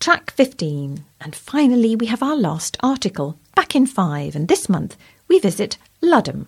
Track 15. And finally, we have our last article, back in 5, and this month we visit Ludham.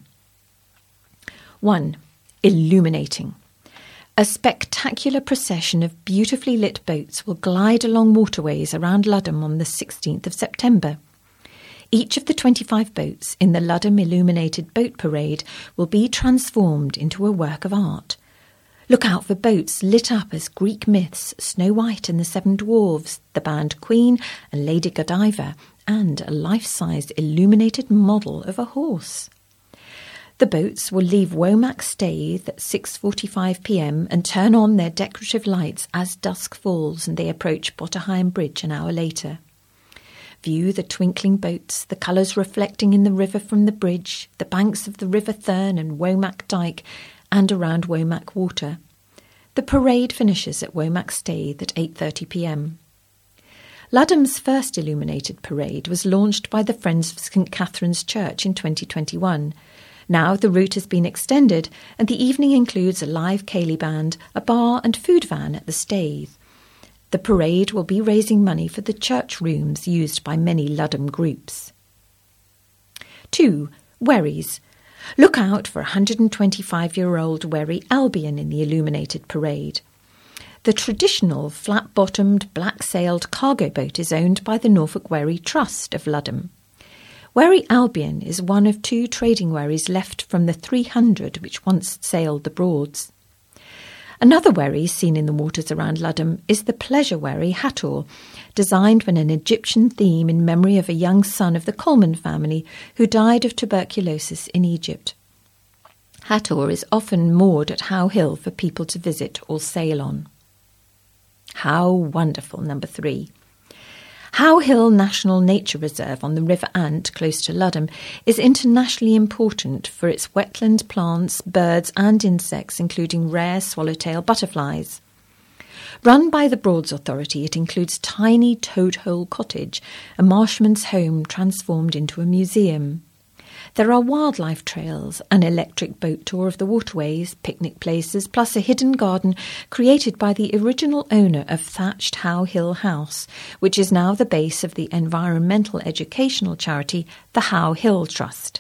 1. Illuminating. A spectacular procession of beautifully lit boats will glide along waterways around Ludham on the 16th of September. Each of the 25 boats in the Ludham Illuminated Boat Parade will be transformed into a work of art. Look out for boats lit up as Greek myths, Snow White and the Seven Dwarfs, the band Queen and Lady Godiva, and a life-size illuminated model of a horse. The boats will leave Womack Staithe at 6:45 p.m. and turn on their decorative lights as dusk falls and they approach Botterheim Bridge an hour later. View the twinkling boats, the colours reflecting in the river from the bridge, the banks of the River Thurne and Womack Dyke, and around Womack Water. The parade finishes at Womack Staithe at 8:30 p.m. Ludham's first illuminated parade was launched by the Friends of St Catherine's Church in 2021. Now the route has been extended and the evening includes a live ceilidh band, a bar and food van at the Staithe. The parade will be raising money for the church rooms used by many Ludham groups. 2. Wherries. Look out for 125-year-old wherry Albion in the illuminated parade. The traditional flat-bottomed, black-sailed cargo boat is owned by the Norfolk Wherry Trust of Ludham. Wherry Albion is one of 2 trading wherries left from the 300 which once sailed the Broads. Another wherry seen in the waters around Ludham is the pleasure wherry Hathor, designed with an Egyptian theme in memory of a young son of the Coleman family who died of tuberculosis in Egypt. Hathor is often moored at How Hill for people to visit or sail on. How wonderful, number 3. How Hill National Nature Reserve on the River Ant, close to Ludham, is internationally important for its wetland plants, birds and insects, including rare swallowtail butterflies. Run by the Broads Authority, it includes tiny Toad Hole Cottage, a marshman's home transformed into a museum. There are wildlife trails, an electric boat tour of the waterways, picnic places, plus a hidden garden created by the original owner of thatched How Hill House, which is now the base of the environmental educational charity, the How Hill Trust.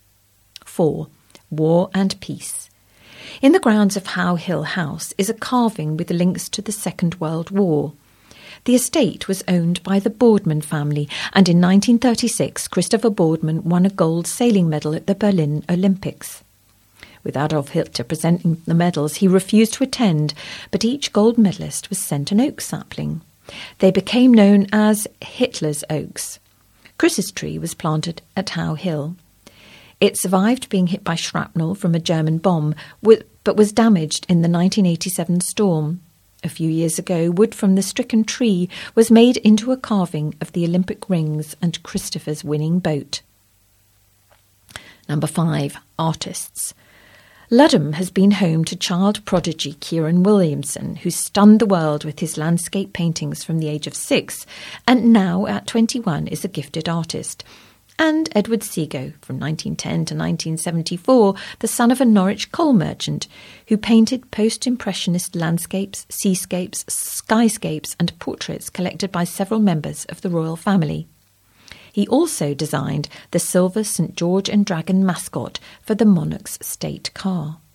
4. War and Peace. In the grounds of How Hill House is a carving with links to the Second World War. The estate was owned by the Boardman family, and in 1936 Christopher Boardman won a gold sailing medal at the Berlin Olympics. With Adolf Hitler presenting the medals, he refused to attend, but each gold medalist was sent an oak sapling. They became known as Hitler's Oaks. Chris's tree was planted at How Hill. It survived being hit by shrapnel from a German bomb, but was damaged in the 1987 storm. A few years ago, wood from the stricken tree was made into a carving of the Olympic rings and Christopher's winning boat. Number 5. Artists. Ludham has been home to child prodigy Kieran Williamson, who stunned the world with his landscape paintings from the age of 6, and now at 21 is a gifted artist. And Edward Seago, from 1910 to 1974, the son of a Norwich coal merchant, who painted post-impressionist landscapes, seascapes, skyscapes and portraits collected by several members of the royal family. He also designed the silver St George and Dragon mascot for the monarch's state car.